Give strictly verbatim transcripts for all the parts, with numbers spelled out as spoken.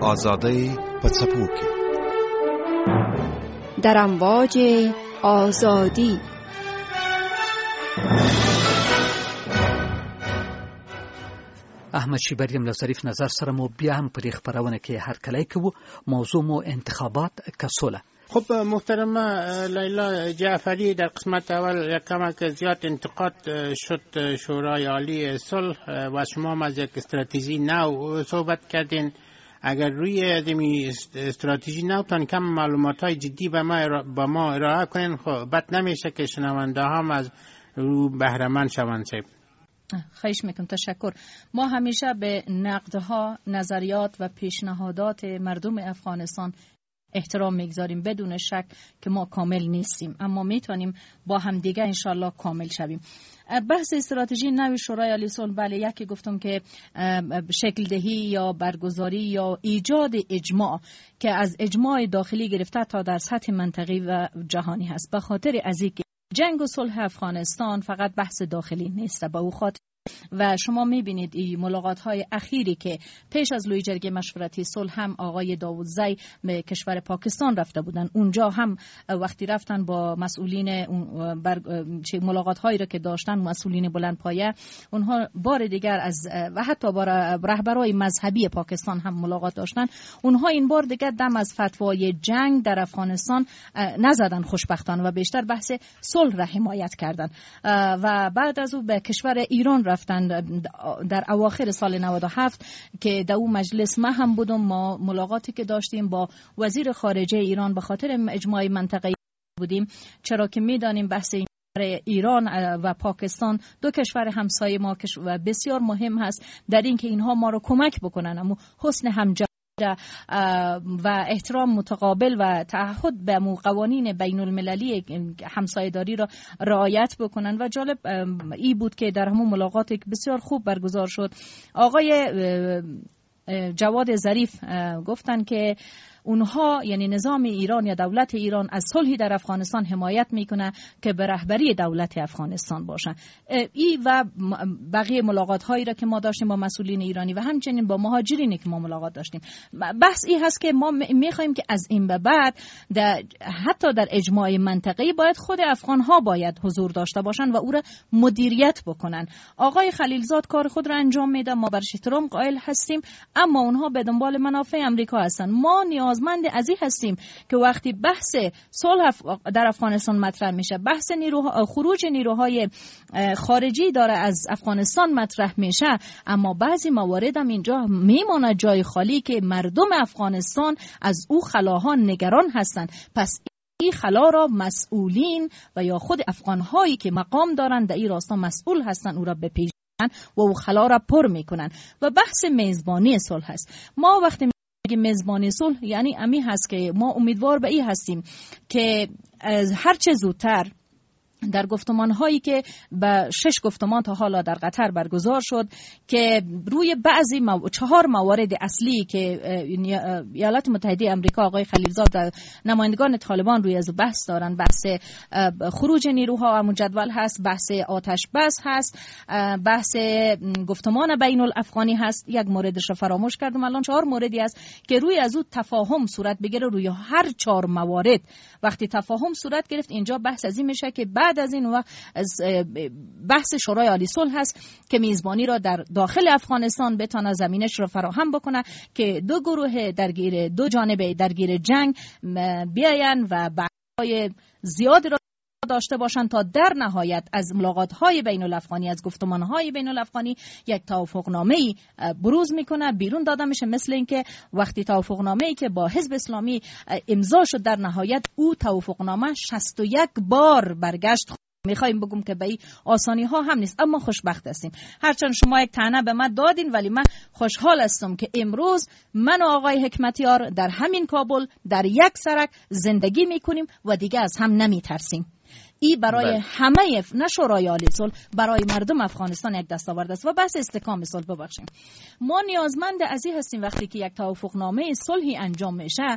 آزادی پڅپوکي در امواج آزادی. احمد شیبری له ظریف نظر سره مو بیا هم پر خبرونه کې هر کله کوو موضوع مو انتخابات کسوله. خب محترمه لیلا جعفری، در قسمت اول یک کمک زیاد انتقاد شد شورای عالی صلح و شما هم از یک استراتژی نو صحبت کردین. اگر روی دمی استراتژی نو تان کم معلومات های جدی به ما با ما ارائه کنین، خب بد نمیشه که شنونده هم از رو بهره مند شوند. خواهش میکنم، تشکر. ما همیشه به نقدها، نظریات و پیشنهادات مردم افغانستان احترام میگذاریم، بدون شک که ما کامل نیستیم، اما میتونیم با هم دیگه انشالله کامل شویم. بحث استراتژی نوی شورای عالی صلح، بله، یکی گفتم که شکل دهی یا برگزاری یا ایجاد اجماع که از اجماع داخلی گرفته تا در سطح منطقی و جهانی هست. به خاطر از اینکه جنگ و صلح افغانستان فقط بحث داخلی نیست، به او خاطر و شما میبینید این ملاقات های اخیری که پیش از لوی جرگه مشورتی صلح هم آقای داوودزی به کشور پاکستان رفته بودن، اونجا هم وقتی رفتن با مسئولین چه ملاقات هایی را که داشتن مسئولین بلند پایه، اونها بار دیگر از و حتی با رهبرای مذهبی پاکستان هم ملاقات داشتن، اونها این بار دیگر دم از فتوای جنگ در افغانستان نزدن خوشبختانه و بیشتر بحث صلح را حمایت کردن و بعد از او به کشور ایران رفتن در اواخر سال نود و هفت که در اون مجلس ما هم بودم. ما ملاقاتی که داشتیم با وزیر خارجه ایران به خاطر اجماع منطقه‌ای بودیم، چرا که میدانیم بحث ایران و پاکستان دو کشور همسایه ما و بسیار مهم هست در این که اینها ما رو کمک بکنن، اما حسن همجوری و احترام متقابل و تعهد به قوانین بین المللی همسایه‌داری را رعایت بکنن. و جالب ای بود که در همون ملاقات بسیار خوب برگزار شد، آقای جواد ظریف گفتن که اونها یعنی نظام ایران یا دولت ایران از صلحی در افغانستان حمایت میکنه که به رهبری دولت افغانستان باشه. ای و بقیه ملاقات هایی را که ما داشتیم با مسئولین ایرانی و همچنین با مهاجرینی که ما ملاقات داشتیم، بحث ای هست که ما میخوایم که از این به بعد در حتی در اجماع منطقه‌ای باید خود افغان ها باید حضور داشته باشن و او را مدیریت بکنن. آقای خلیلزاد کار خود را انجام میده، ما برش احترام قائل هستیم، اما اونها به دنبال منافع امریکا هستن. ما نیاز مند ازی هستیم که وقتی بحث صلح در افغانستان مطرح میشه، بحث نیروها خروج نیروهای خارجی داره از افغانستان مطرح میشه، اما بعضی موارد هم اینجا میمونه جای خالی که مردم افغانستان از او خلاها نگران هستند. پس این خلا را مسئولین و یا خود افغانهایی که مقام دارن در این راستا مسئول هستن او را بپیچن و او خلا را پر میکنن. و بحث میزبانی صلح هست. ما وقتی میزبانی صلح یعنی امی هست که ما امیدوار به این هستیم که هر چه زودتر در گفتمان هایی که به شش گفتمان تا حالا در قطر برگزار شد که روی بعضی مو... چهار موارد اصلی که ایالات متحده آمریکا آقای خلیلزاد و نمایندگان طالبان روی از بحث دارن، بحث خروج نیروها مجدول هست، بحث آتش بس هست، بحث گفتمان بین الافغانی هست. یک موردش رو فراموش کردم، الان چهار موردی است که روی از او تفاهم صورت بگیره. روی هر چهار موارد وقتی تفاهم صورت گرفت، اینجا بحث از این میشه که بعد از این وقت از بحث شورای عالی صلح هست که میزبانی را در داخل افغانستان بتونه زمینش را فراهم بکنه که دو گروه درگیر دو جانبه درگیر جنگ بیاین و بحث‌های زیادی را داشته باشند تا در نهایت از ملاقات‌های بین الافغانی، از گفتمان‌های بین الافغانی یک توافقنامه‌ای بروز میکنه، بیرون داده میشه. مثل اینکه وقتی توافقنامه‌ای که با حزب اسلامی امضا شد در نهایت او توافقنامه شصت و یک بار برگشت. میخوایم بگم که به این آسانی ها هم نیست، اما خوشبخت هستیم. هرچند شما یک طعنه به من دادین، ولی من خوشحال هستم که امروز من و آقای حکمتیار در همین کابل در یک سرک زندگی میکنیم و دیگه از هم نمیترسیم. ای برای بله. همه نه شورای عالی صلح، برای مردم افغانستان یک دستاورد است. و بحث استحکام صلح، ببخشیم، ما نیازمند از این هستیم وقتی که یک توافقنامه صلحی انجام میشه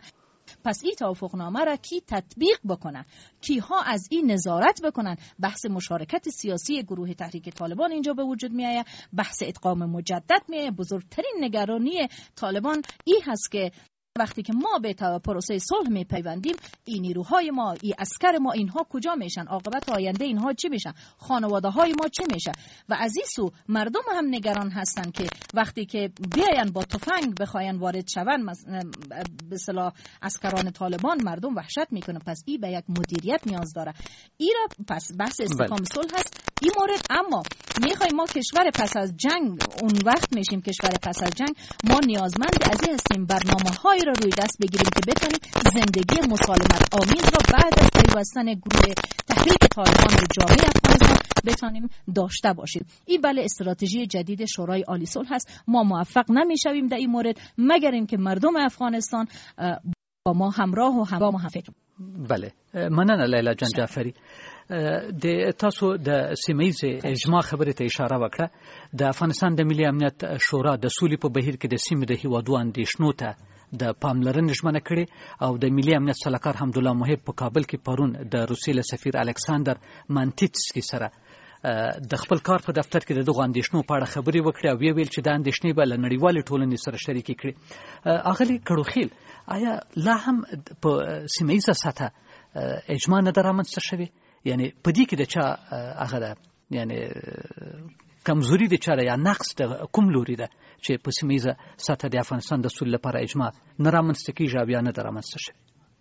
پس این توافقنامه را کی تطبیق بکنه، کیها از این نظارت بکنن. بحث مشارکت سیاسی گروه تحریک طالبان اینجا به وجود می آید، بحث ادغام مجدد می آید. بزرگترین نگرانی طالبان این هست که وقتی که ما به پروسه صلح می پیوندیم، این نیروهای ما، این عسکر ما، اینها کجا میشن؟ عاقبت آینده اینها چی میشن؟ خانواده های ما چی میشه؟ و از این سو مردم هم نگران هستن که وقتی که بیاین با تفنگ بخواین وارد شون به اصطلاح عسکران طالبان، مردم وحشت میکنه. پس این به یک مدیریت نیاز داره. این را پس بحث استحکام صلح هست این مورد. اما میخوایم ما کشور پس از جنگ، اون وقت میشیم کشور پس از جنگ، ما نیازمند از این هستیم برنامه های را روی دست بگیریم که بتونیم زندگی مسالمت آمیز را بعد از پیوستن گروه تحریک طالبان به جامعه افغانستان بتونیم داشته باشیم. این بله استراتژی جدید شورای عالی صلح هست. ما موفق نمیشویم در این مورد مگر اینکه مردم افغانستان با ما همراه و هم با ما هم فکر. بله، مننه لیلا جان جعفری. د تاسو د سیمایي اجماع خبرې ته اشاره وکړه. د افغانستان د ملي امنیت شورا د سولې په بهیر کې د سیمې د هیوادو اندېښنو ته د پاملرنې ژمنه کړې او د ملي امنیت سلاکار حمدالله محب په کابل کې پرون د روسیې له سفیر الکساندر مانټیټسکي سره د خپل کار په دفتر کې د دغو اندېښنو په اړه خبرې وکړې او ویې ویل چې دا اندېښنې به له نړیوالې ټولنې سره شریکې کړي. اغلې کړوخیل، آیا لا هم په سیمهییزه سطحه اجماع نه ده رامنځته شوې؟ یعنی په دې کې د چا هغه ده، یعنی کمزوري د چا ده یا نقص د کوم لوري ده چې په سیمهییزه سطحه د افغانستان د سولې لپاره اجماع نه رامنځته کېږي او یا نه ده رامنځته شوې؟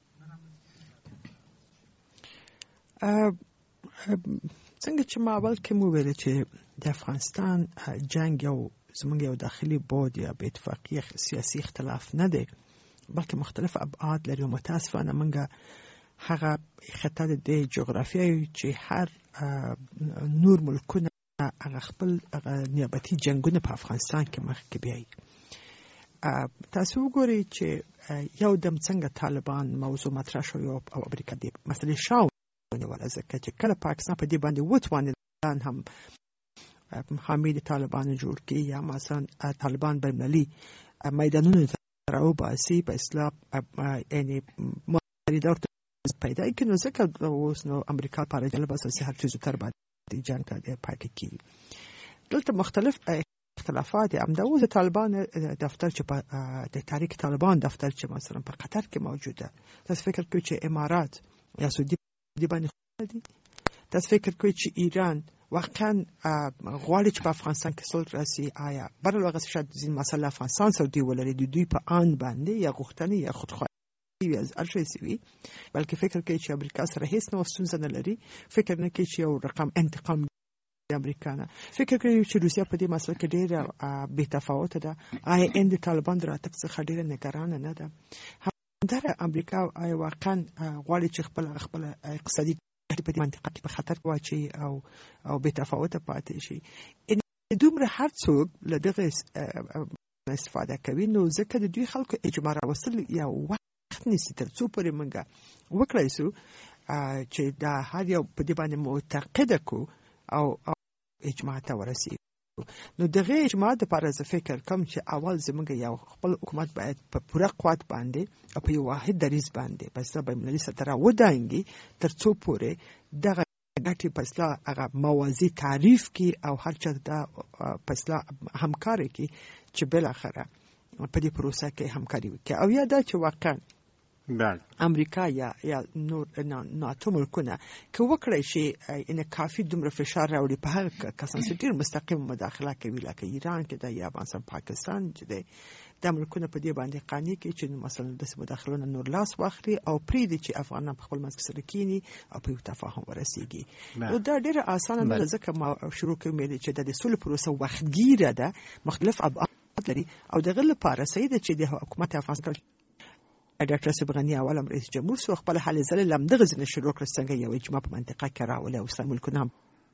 څنګه چې ما اول کې مو ویل چې د افغانستان جنگ یو زموږ یو داخلي بود یا بې اتفاقي سیاسي اختلاف نه دی، بلکې مختلف ابعاد لري. متاسفانه موږ هغه خطه د جغرافیایي چې هر نور ملکونه هغه خپل نیابتي جنگونه په افغانستان کې مخکې بیایي. تاسو وګورئ چې یو دم څنګه طالبان موضوع مطرح شو او امریکا دې مسلې شاو ونیوله، ځکه چې کله پاکستان په دې باندې وتوانېد هم حامی د طالبانو جوړ کړي یا مثلا طالبان بینالمللي میدانونو ته راوباسي په اصطلاح یعنی مریدار پیدا کړي، نو ځکه اوس نو امریکا لپاره جالب اساسي هر چیزو تر باندې جنګ ته پاکې کړي. دلته مختلف اختلافات همدا اوس د طالبان دفتر چې په د تحریک طالبان دفتر چې مثلا په قطر کې موجوده، تاسو فکر کوئ چې امارات یا سعودي دی باندې دي؟ تاسو فکر کوئ چې ایران واقعا غواړي چې په افغانستان کې صلح راسي؟ آیا بل وخت شاید ځین مسله افغانستان سعودي ولري د دوی په آن باندې یا غوښتنې یا خودخواهي از هر شي وي، بلکې فکر کوي چې امریکا سره هیڅ نو ستونزه نه لري، فکر نه کوي چې یو رقم انتقام د امریکا نه، فکر کوي چې روسیا په دې مسله کې ډېره بې تفاوته ده. آیا ان د طالبان د راتګ څخه ډېره نگرانه نه ده؟ همداره امریکا آیا واقعا غواړي چې خپل خپل اقتصادي ګټې په دې منطقه کې په خطر واچي او او بې تفاوته پاتې شي؟ ان دومره هر څوک له دغه استفاده کوي، نو ځکه د دوی خلکو اجماع راوستل یو وخت نیسي تر څو پورې موږ وکړای شو چې دا هر یو په دې باندې معتقده کو او اجماع ته ورسیږو. نو دغه اجماع د لپاره زه فکر کوم چې اول زموږ یو خپل حکومت باید په پوره قوت باندې او په یو واحد دریځ باندې پس د بین‌المللي سطح ودانګي تر څو پورې دغه ګټې پسلا هغه موازی تعریف کی او هر چا د پسلا همکاري کی چې بل اخره په دې پروسه کې همکاري وکړي او یا دا چې واقعا بله امریکا یا یا نور ناتو ملکونه که وکړی شي ان کافي دومره فشار راوړي په هغه کسان چې ډېر مستقیم مداخله کوي لکه ایران کې د یا مثلا پاکستان چې د د ملکونه په دې باندې قانع کې چې مثلا د مداخلونو نور لاس واخلي او پریدي چې افغانان په خپل منځ کې سره کینی او په تفاهم ورسیږي. نو دا ډېر اسانه نه ځکه ما شروع کوم چې د سولې پروسه وختګیره ده، مختلف ابعاد لري او دغه لپاره سید چې د حکومت افغانستان ډاکټر اشرف غنی اول رئیس جمهور سو خپل حل زله لم دغه ځنه شروع کړ څنګه یو اجماع په منطقه کې راولې او سم ملکونه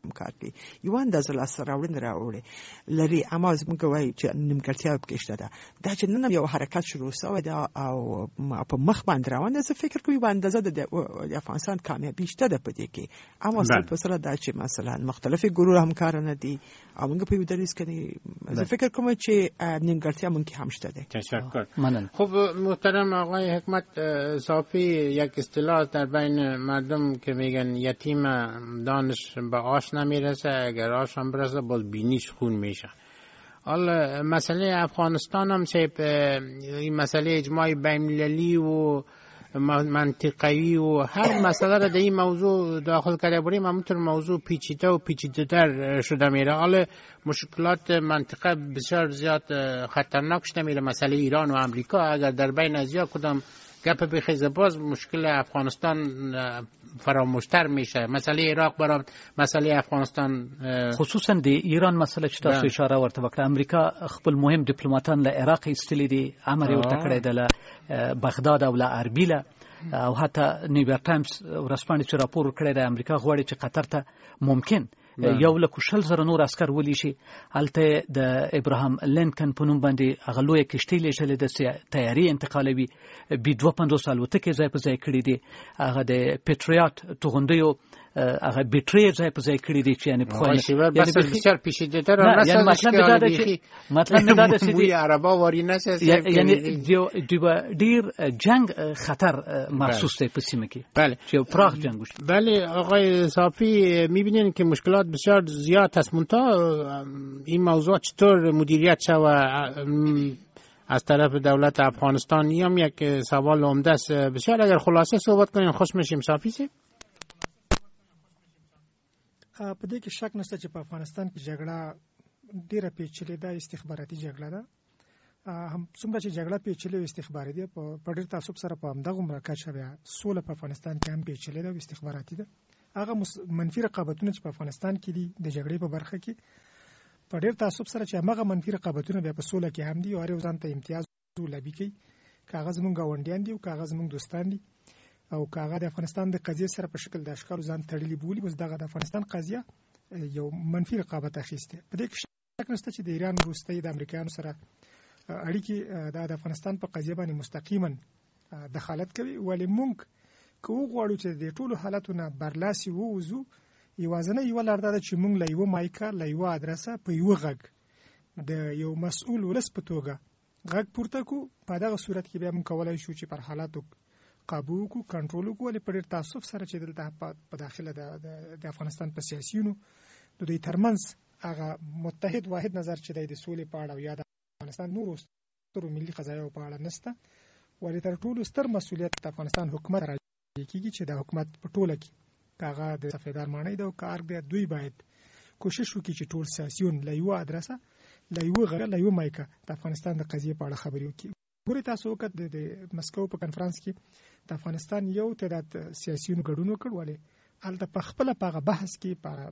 کار کوي یو اندازه لاسته راوړنې راوړي لري اما زموږ وایي چې نیمګړتیا پکې شته ده دا چې نن یو حرکت شروع شوی ده او په مخ باندې روان ده زه فکر کوم یو اندازه د افغانستان کامیابي شته ده په دې کې اما څه په سره دا چې مثلا مختلفې ګروه همکارانه دي او موږ په یو دریس کې زه فکر کوم چې نیمګړتیا مونږ هم شته ده. تشکر. خب محترم آقای حکمت صافی یک اصطلاح در بین مردم که میگن یتیم دانش به آش نمیرسه اگر آش هم برسه باز بینیش خون میشه. حالا مسئله افغانستان هم چه این مسئله اجماع بین‌المللی و منطقه‌ای و هر مسئله را در این موضوع داخل کرده بریم همونطور موضوع پیچیده و پیچیده‌تر شده میره. حالا مشکلات منطقه بسیار زیاد خطرناک شده میره. مسئله ایران و امریکا اگر در بین از یا کدام گپ بخیزه باز مشکل افغانستان فراموشتر میشه. مسئله عراق برای مسئله افغانستان خصوصا د ایران مسئله چې تاسو اشاره ورته وکړه امریکا خپل مهم دیپلوماتان له عراق ایستلي دي امر یې ورته کړی دی له بغداد او له اربیل او حتی نیویارک ټایمز ورسپانې چې راپور کړی دی امریکا غواړي چې قطر ته ممکن یو لکه شل زره نور عسكر ولي شي هلته د ابراهام لینکن په نوم باندې هغه لویه کشتۍ لېږلې د تیاري انتقالوي بي دوه پنځوس الوتکې ځای په ځای کړي دي هغه د پیټریاټ توغندیو هغه بیټری ځای په ځای کړي دي چې یعنی په خو بس بسیار پیچیده‌تر راځي یعنی مطلب دا دی چې مطلب دا دی چې وی عربا واری نشه یعنی دی ډیر جنگ خطر محسوس دی په سیمه کې بله چې پراخ جنگ وشي. بله آقای صافی می‌بینین که مشکلات بسیار زیاد هست منتها این موضوع چطور مدیریت شوه از طرف دولت افغانستان هم یک سوال عمده است. بسیار اگر خلاصه صحبت کنین خوش میشیم. صافی سی په دې کې شک نشته چې په افغانستان کې جګړه ډیره پیچلې ده استخباراتي جګړه ده هم څومره چې جګړه پیچلې او استخباراتي ده په ډېر تعصب سره په همدغه مرکز شوی سوله په افغانستان کې هم پیچلې ده او استخباراتي ده هغه منفي رقابتونه چې په افغانستان کې دي د جګړې په برخه کې په ډېر تعصب سره چې هغه منفي رقابتونه بیا په سوله کې هم دي او هر یو ځان ته امتیاز لبي کوي کاغذ مونږ غونډیان دي او کاغذ مونږ دوستان دي او کاغه د افغانستان د قضیه سره په شکل د اشکال ځان تړلې بولی اوس دغه د افغانستان قضیه یو منفي رقابت اخیسته. په دې کې شک نشته چې د ایران روسي د امریکایانو سره اړیکې د افغانستان په قضیه باندې مستقیما دخالت کوي ولی مونږ کوو غواړو چې د ټولو حالتونو برلاسي ووزو یوازنه یو لار ده چې مونږ له یو مایکا له یو ادرسه په یو غږ د یو مسؤل ولس په توګه غږ پورته کو په دغه صورت کې بیا مونږ کولای شو چې پر حالاتو قابو کو کنټرول کو ولې په ډېر تعصب سره چې دلته په داخله د افغانستان په سیاسيونو د دوی ترمنځ هغه متحد واحد نظر چې د سولې په اړه او یا د افغانستان نورو سترو ملي قضایاو په اړه نشته ولې تر ټولو ستر مسؤلیت د افغانستان حکومت راځي کیږي چې د حکومت په ټوله کې هغه د صفیدار معنی دا کار دی دوی باید کوشش وکړي چې ټول سیاسيون له یو ادرسه له یو غره له یو مایکا د افغانستان د قضیې په اړه خبرې وکړي. ګوري تاسو وکړه د مسکو په کانفرنس کې د افغانستان یو تعداد سیاسيونو ګډون وکړ ولې الته په خپل په بحث کې په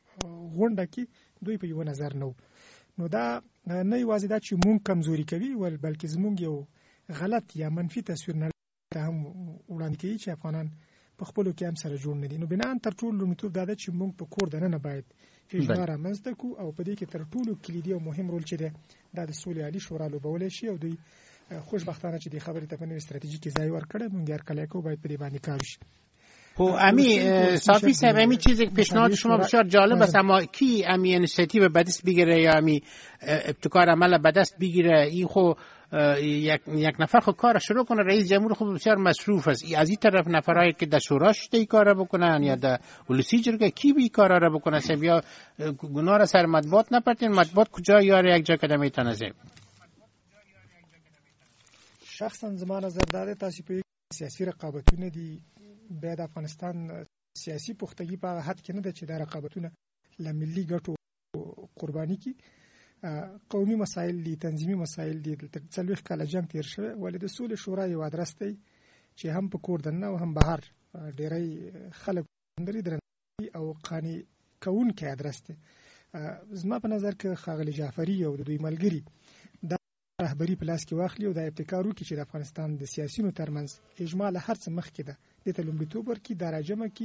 غونډه کې دوی په یو نظر نو نو دا نه یوازې دا چې مونږ کمزوري کوي ول بلکې زمونږ یو غلط یا منفي تصویر نه هم وړاندې کوي چې افغانان په خپل کې هم سره جوړ نه دي. نو بنا تر ټولو نو دا ده چې مونږ په کور دننه باید اجماع رامنځته کو او په دې کې تر ټولو کلیدي او مهم رول چې ده د سولې عالی شورا لوبول شي او دوی خوشبختانه چې د خبرې ته په نوې استراتیژیکي ځای ورکړه مونږ هر کله کو باید په دې باندې کار وشي. خب امی صافی صاحب امی چیزی که پیشنهاد شما بسیار جالب است اما کی امی انیشیتیو به دست بگیره یا امی ابتکار عمل به دست بگیره این خو یک یک نفر خود کار شروع کنه رئیس جمهور خود بسیار مصروف است از این طرف نفرایی که در شوراش این کارا بکنن یا در ولسی جرگه کی بی کارا را بکنه سب یا گناه را سر مطبوعات نپرتین مطبوعات کجا یاره یک جا کده میتونه زیب شخصا زمان نظر داده تاسو په سیاسي رقابتونه دي بیا د افغانستان سیاسي پختګي په حد کې نه ده چې د رقابتونه لملي ګټو قرباني کی قومي مسایل دي تنظیمي مسایل دي د څلويخ کال جنگ تیر شوی ولې د سولې شورا یو ادرس دی چې هم په کور دنه او هم بهر ډېری خلک اندري درنه او قاني کون کې ادرس دی. زما په نظر کې خاغلی جعفری او د دوی ملګری د رهبری په لاس کې واخلي او د ابتکار وکړي چې د افغانستان د سیاسيونو ترمنځ اجماع له هر څه مخکې ده د تلمبیتوبر کې د راجمه کې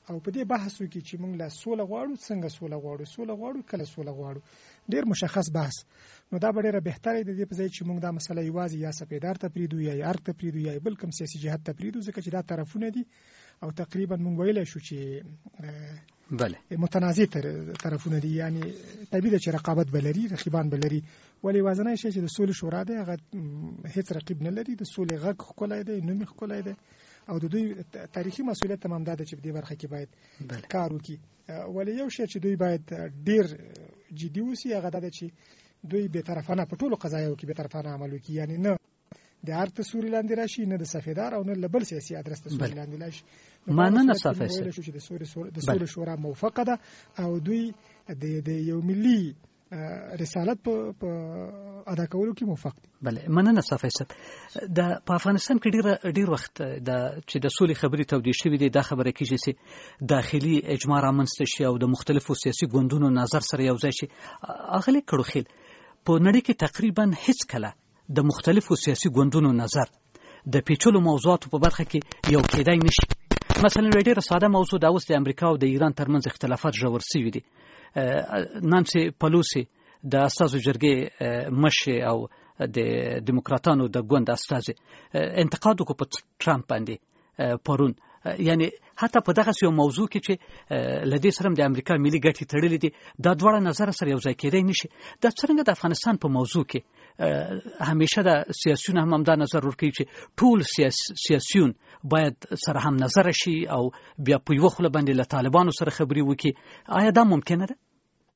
او په دې بحث وکړي چې موږ لا سوله غواړو، څنګه سوله غواړو، سوله غواړو کله سوله غواړو، ډیر مشخص بحث. نو دا به ډیره بهتره دی د دې په ځای چې موږ دا مسله یوازې یا سپیدار ته پریدو یا ارګ ته پریدو یا بل کوم سیاسي جهت ته پریدو، ځکه چې دا طرفونه دي او تقریبا موږ ویلی شو چې بله متنازع طرفونه دي، یعنی طبیعي ده چې رقابت بلري، رقیبان بلري، ولی وازنای شي چې د سولې شورا دی هغه هیڅ رقیب نه لري، د سولې غږ ښکلی دی، نوم یې ښکلی دی او د دوی تاریخي مسؤلیت هم همدا ده چې په دې برخه کې باید کار وکړي. ولی یو شی چې دوی باید ډیر جدي اوسي هغه دا ده چې دوی بېطرفانه په ټولو قضایاو کې بېطرفانه عمل وکړي، یعنی نه د ارګ تصوري لاندې راشي، نه د سفیدار او نه له بل سیاسي ادرس تصوري لاندې راشي. مننه صافی صاحب چې د سولې شورا موافقه ده او دوی د یو ملي رسالت په ادا کولو کې موافق دي. بله مننه صافی صاحب. د په افغانستان کې ډیر ډیر وخت د چې د سولې خبرې تودې شوې دي، دا خبره کیږي چې داخلي اجماع رامنځته شي او د مختلفو سیاسي ګوندونو نظر سره یو ځای شي. اغلی کړوخیل په نړۍ کې تقریبا هیڅ کله د مختلفو سیاسي ګوندونو نظر د پیچلو موضوعاتو په برخه کې یو کېدای نشي. مثلا ډیره ساده موضوع دا اوس د امریکا او د ایران ترمنځ اختلافات ژور شوي دي. نانسي پلوسی د استازو جرګې مشر او د دموکراتانو د ګوند استازي انتقاد وکړ په ټرمپ باندې پرون، یعنی حتی په دغه یو موضوع کې چې لدې سره د امریکا ملي ګټې تړلې دي، دا دواړه نظر سره یو ځای کېدای نشي. دا څنګه د افغانستان په موضوع کې همیشه د سیاسيون هم همدا نظر ورکوي چې ټول سیاسيون باید سره هم نظر شي او بیا په یو خله باندې له طالبانو سره خبرې وکړي. آیا دا ممکنه ده؟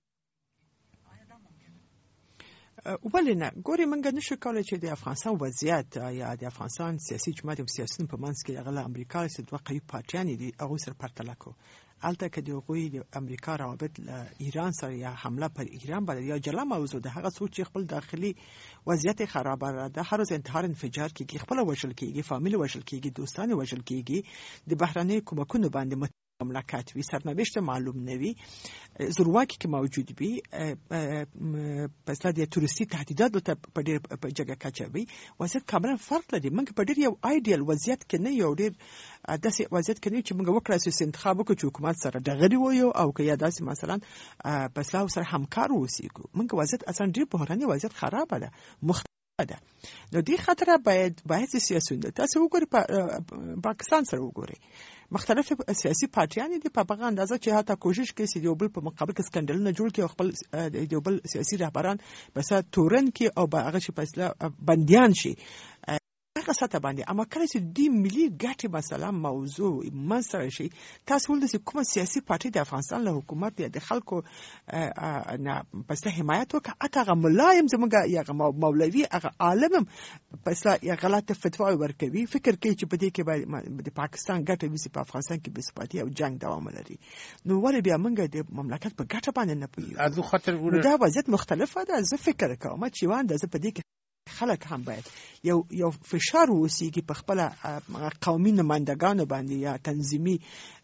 ولې نه؟ ګورې موږ نشو کولی چې د افغانستان وضعیت یا د افغانستان سیاسي جماعت او سیاسیون په منځ کې هغه امریکا چې دوه قوي پارټیانې دي هغوی سره پرتله کړو. هلته که د هغوی د امریکا روابط له ایران سره یا حمله پر ایران باندې یا جلا موضوع ده، هغه څوک چې خپل داخلي وضعیت خرابه ده، هر روز انتحار انفجار کېږي، خپله وژل کېږي، فامیل وژل کېږي، دوستان وژل کېږي، د بهرنیو کومکونو باندې مملکت وی، سرنوشت معلوم نوی، زورواکی که موجود بی، پس لدی توریستی تهدیدات رو په ډیر په جګه کچه وی، وضعیت کاملا فرق لري. موږ په ډیر یو ایډیال وضعیت کې نه یو ډیر داسې وضعیت کې نه چې موږ وکړای سو انتخاب وکړو چې حکومت سره ډغري وایو او که یا داسې مثلا پس لا سره همکار اوسېږو. موږ وضعیت اصلا ډیر بحراني وضعیت خرابه ده، مختلفه ده. نو دې خاطر باید باید سیاسيون ده تاسو وګورئ پاکستان سره وګورئ، مختلف سیاسي پارټیان دي په هغه اندازه چې حتی کوشش کوي چې یو بل په مقابل کې سکندلونه جوړ کړي او خپل یو بل سیاسي رهبران بس تورن کې او هغه شي فیصله بنديان شي هغه ساته باندې. اما کله چې د ملي ګټې مثلا موضوع مسره شي، تاسو ولې چې کوم سیاسي پارټي د افغانستان له حکومت یا د خلکو نه پس حمایت وکړه، هغه ملایم زموږ یا مولوي هغه عالم پس یا غلطه فتوا ورکوي، فکر کوي چې په دې کې باید د پاکستان ګټه وسی په افغانستان کې بسپاتي او جنگ دوام لري. نو ولې بیا موږ د مملکت په ګټه باندې نه پوهیږو؟ از خاطر دا وضعیت مختلفه ده. زه فکر کوم چې وانه زه په دې کې خلک هم باید یو یو فشار وسیږي په خپل قومي نمائندگانو باندې یا تنظیمي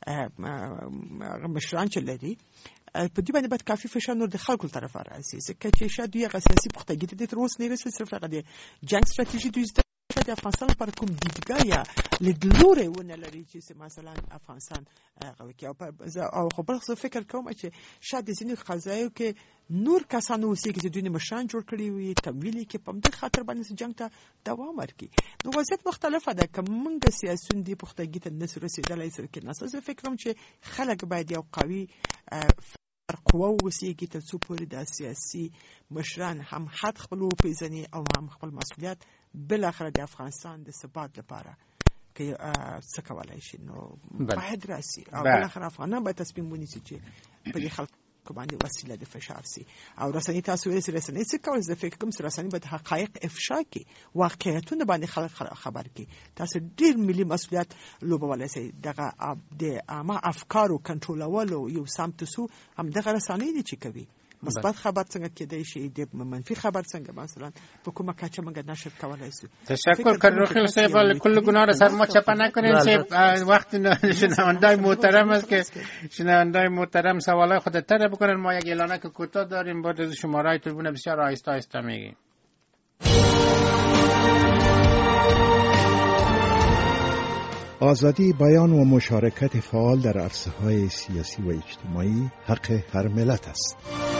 مشران چې لري، په دې باندې باید کافي فشار نور د خلکو طرفه راځي، ځکه چې شاید یو سیاسي پختګي ته تر اوسه نه رسېږي. صرف هغه د جنگ ستراتیژي دوی د افغانستان لپاره کوم دیدګاه یا لیدلوري ونه لري چې مثلا افغانستان هغه کې او خو بل څه فکر کوم چې شاید د ځینې قضایو کې نور کسانو اوسېږي چې دوی مشران جوړ کړي وي، تمویل کې په دې خاطر باندې جنگ ته دوام ورکړي. نو وضعیت مختلفه ده. کوم موږ سیاسيون دی پختګي ته نه رسېدلای سره کې نه څه فکر کوم چې خلک باید یو قوي قوه وسیږي تر څو پورې د سیاسي مشران هم حد خپل وپیژني او هم خپل مسؤلیت بل اخر د افغانستان د ثبات لپاره کې څه کولای شي. نو باید راسي او بل اخر افغانان باید تصمیم ونیسي چې په دې خلک باندې وسیله د فشار سي. او رسنۍ تاسو ویل چې رسنۍ څه کوي؟ زه فکر کوم چې رسنۍ باید حقایق افشا کړي، واقعیتونه باندې خلک خبر کړي. تاسو ډیر ملي مسؤلیت لوبولای شئ. دغه د عامه افکارو کنټرولولو یو سمت سو هم دغه رسنۍ دي چې کوي. مثبت خبر څنګه کېدای شي، د منفي خبر څنګه مثلا په کومه کچه موږ نشر کولای شو. تشکر کروخیل صاحب، کل گناه را سر ما چپا نکنین صاحب. وقت شنوندای محترم است که شنوندای محترم سوالای خود طرح بکنن. ما یک اعلانه که کوتاه داریم، بعد از شماره‌های تلفن بسیار آهسته آهسته میگیم. آزادی بیان و مشارکت فعال در عرصه‌های سیاسی و اجتماعی حق هر ملت است.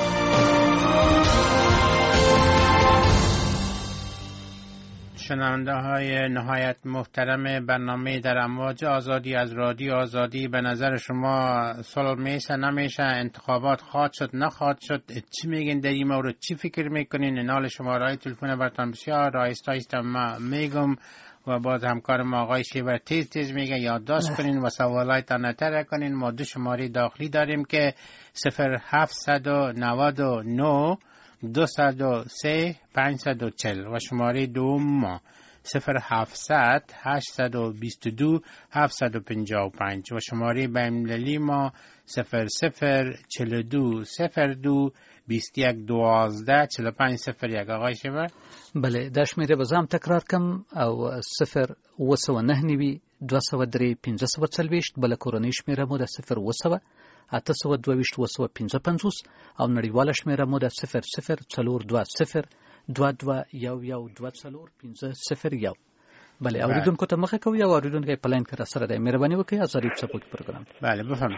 شنونده های نهایت محترم برنامه در امواج آزادی از رادیو آزادی، به نظر شما صلح میشه نمیشه؟ انتخابات خواهد شد نخواهد شد؟ چی میگین در این مورد؟ چی فکر میکنین؟ نال شماره تلفن برتان بسیار رایسته است، ما میگم و باز همکار ما آقای شیبر تیز تیز میگه یادداشت کنین و سوالایتان نتره کنین. ما دو شماره داخلی داریم که صفر هفتصد و نود و نه دوصد و سه پانصد و چهل و شماره دوم ما صفر هفتصد هشتصد و بیست و دو هفتصد و پنجاه و پنج و شماره بین‌المللی ما صفر صفر چهل و دو صفر دو بیست و یک دوازده چهل و پنج صفر یک. آقای شیبر؟ بله، دا شمیره بزام تکرار کم او صفر وسو نه نیوی دو سو دری پینزه سو چلویشت. بله کورنی شمیره مو دا صفر وسو اته سو دویشت وسو پینزه پنځوس او نړیواله شمیره مو دا صفر صفر څلور دوه صفر دوه دوه یو یو دوه څلور پینزه صفر یو. بله اوریدونکو ته مخه کوي او اوریدونکو په لاین کې را سره دی. مهرباني وکړئ ازاري سپورټ پروګرام. بله بفرمایئ.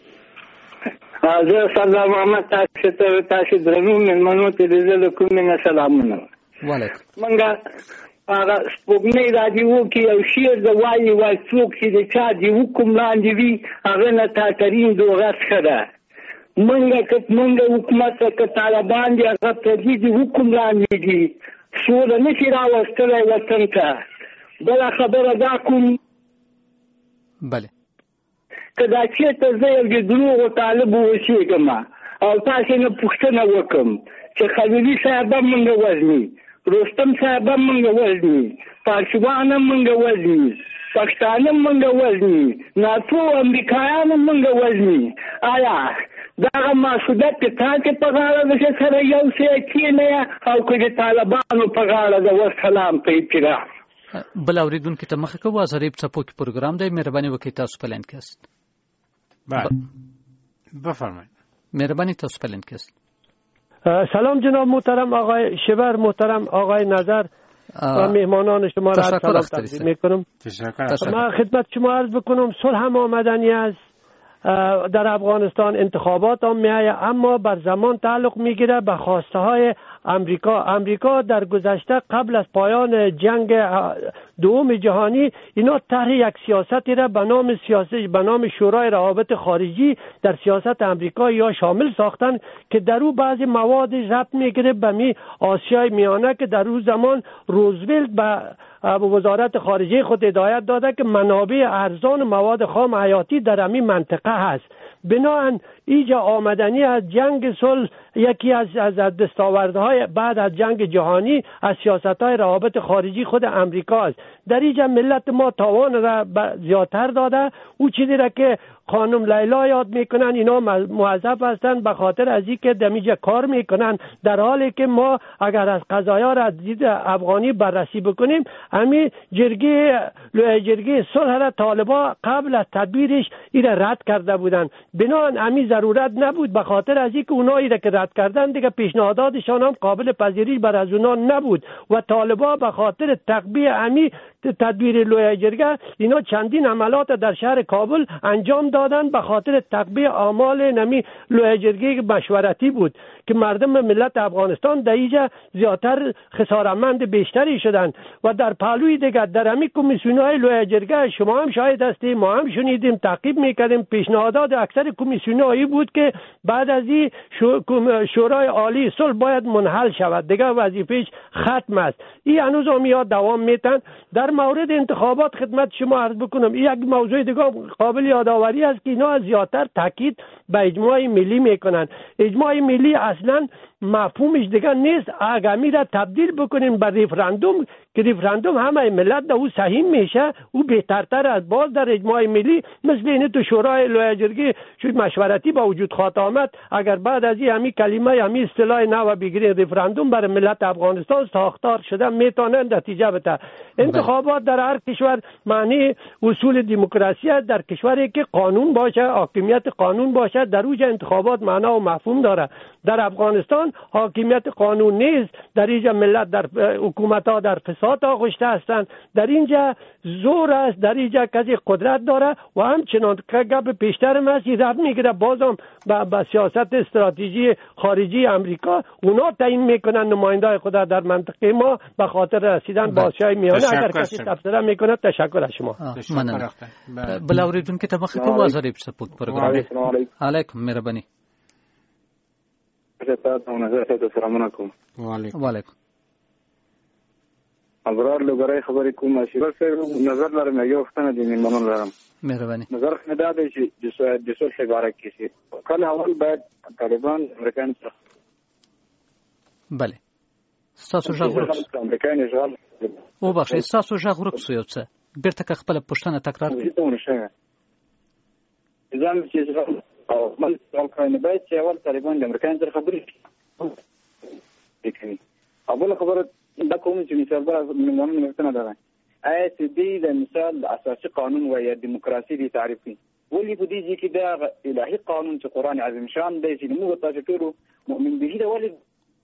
حاضر سردار محمد تاسو ته تاسو درنو مېلمنو ته د زړه کومه سلامونه. وعلیکم. منګه هغه سپوږمۍ راډیو کې یو شعر د وایي وای څوک چې د چا د حکم لاندې وي هغه نه تاترین دوغه ښه منګه که منګه حکومت که طالبان دي هغه پردي د حکم لاندې دي سوله نشي راوستلی وطن ته. بله خبره دا کوم بله که دا چېرته زه یو د دروغو طالب اوسېږم او تاسې نه پوښتنه وکړم چې خلیلي صاحب هم منګه وزني، رستم صاحب هم منګه وزني، پارسیوان هم منګه وزني، پښتانه هم منګه وزني، ناټو امریکایان هم منګه وزني. آیا دغه مسؤلیت د تاسې په غاړه ده چې سره یو څه کېنه او که د طالبانو په غاړه ده؟ وسلام په ابتدا. بل اوریدونکو ته مخه کوو ازریب څپو کې پروګرام دی. مهرباني وکړئ تاسو په لاین کې است. بله بفرمایئ. مهرباني تاسو په لاین کې است. سلام جناب محترم آقای شبر، محترم آقای نظر و مهمانان شما را سلام تقدیم میکنم. من خدمت شما عرض بکنم صلح هم آمدنی است. در افغانستان انتخابات هم میآید اما بر زمان تعلق میگیره به خواسته های امریکا. امریکا در گذشته قبل از پایان جنگ دوم جهانی اینا طرح یک سیاستی را به نام سیاست به نام شورای روابط خارجی در سیاست امریکا یا شامل ساختن که در او بعضی مواد ربط میگیره به می آسیای میانه که در او زمان روزولت به وزارت خارجه خود هدایت داده که منابع ارزان مواد خام حیاتی در همین منطقه هست. بناهن ایجا آمدنی از جنگ صلح یکی از از دستاوردهای بعد از جنگ جهانی از سیاست‌های روابط خارجی خود امریکا است. در اینجا ملت ما تاوان را زیادتر داده. او چیزی را که خانم لیلا یاد میکنن اینا موظف هستند به خاطر از اینکه دمیجا کار میکنن، در حالی که ما اگر از قضایا را از دید افغانی بررسی بکنیم همین جرگه جرگه صلح را طالبا قبل از تدبیرش این رد کرده بودند. بنابراین همین ضرورت نبود به خاطر از اینکه اونایی را که رد کردن دیگه پیشنهاداتشان هم قابل پذیری بر از اونا نبود و طالبا به خاطر تقبیه همین تدبیر لوی جرگه اینا چندین عملات در شهر کابل انجام دادن به خاطر تقبیه اعمال نمی لوی جرگه مشورتی بود که مردم ملت افغانستان در اینجا زیادتر خسارتمند بیشتری شدند و در پهلوی دیگر در همین کمیسیون‌های لوی جرگه شما هم شاهد هستید، ما هم شنیدیم، تعقیب میکردیم. پیشنهادات اکثر کمیسیون‌هایی بود که بعد از این شورای عالی صلح باید منحل شود، دیگر وظیفه‌اش ختم است. این هنوز هم دوام میتن. در مورد انتخابات خدمت شما عرض بکنم این یک موضوع دیگه قابل یادآوری است که اینا زیادتر تاکید به اجماع ملی میکنن. اجماع ملی اصلا مفهومش دیگه نیست. اگر می را تبدیل بکنیم به ریفراندوم که ریفراندوم همه ملت ده او صحیح میشه، او بهترتر از باز در اجماع ملی مثل اینه تو شورای لوی جرگه شد مشورتی با وجود خواهد آمد. اگر بعد از این همین کلمه همین اصطلاح نو بگیریم ریفراندوم برای ملت افغانستان ساختار شده میتونه نتیجه بده. انتخابات در هر کشور معنی اصول دموکراسی است. در کشوری که قانون باشه، حاکمیت قانون باشه، در اوج انتخابات معنا و مفهوم داره. در افغانستان حاکمیت قانون نیست. در اینجا ملت در حکومت ها در لباسات آغشته هستند. در اینجا زور است، در اینجا کسی قدرت داره و همچنان که گپ پیشتر است رفت میگیره بازم به سیاست استراتژی خارجی امریکا. اونا تعیین میکنن نماینده خود در منطقه ما به خاطر رسیدن به آسیای میانه. اگر کسی تبصره میکنه تشکر از شما. ممنون. بلاوریدون که تمخ کو وازاری سپورت پروگرام. علیکم مهربانی. السلام علیکم. و علیکم. ابرار لګرای خبرې کوم چې ورسره نظر لرم یو وختونه دي منون لرم. مهرباني. نظر خو دا دی چې د صلح عبارت کې کله اول باید طالبان امریکایان سره بله. تاسو ژغ ورک. امریکایان ژغ او بخښه تاسو ژغ ورک سو یو څه. بیرته که خپل پښتنه تکرار کړئ. ځم چې ژغ او من څنګه باید چې اول طالبان د امریکایان سره خبرې وکړي. اول خبره دا کوم چې مثال به موږ نه ده آیا چې د مثال اساسي قانون و یا دیموکراسي دی تعریف کړي ولې په دې کې دا الهي قانون چې قران عظیم شان دی چې موږ تاسو ټول مؤمن به دی ولې